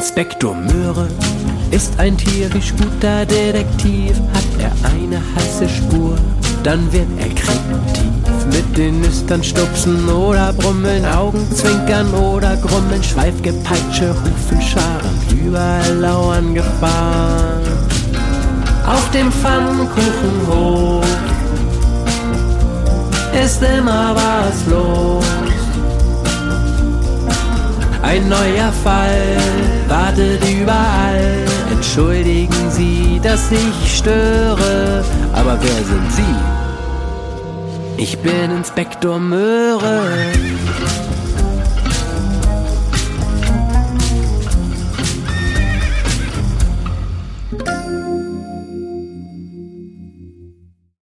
Inspektor Möhre ist ein tierisch guter Detektiv. Hat er eine heiße Spur, dann wird er kreativ. Mit den Nüstern stupsen oder brummeln, Augenzwinkern oder grummeln, Schweifgepeitsche, Hufenscharen, überall lauern Gefahren. Auf dem Pfannkuchenhof ist immer was los. Ein neuer Fall wartet überall. Entschuldigen Sie, dass ich störe, aber wer sind Sie? Ich bin Inspektor Möhre.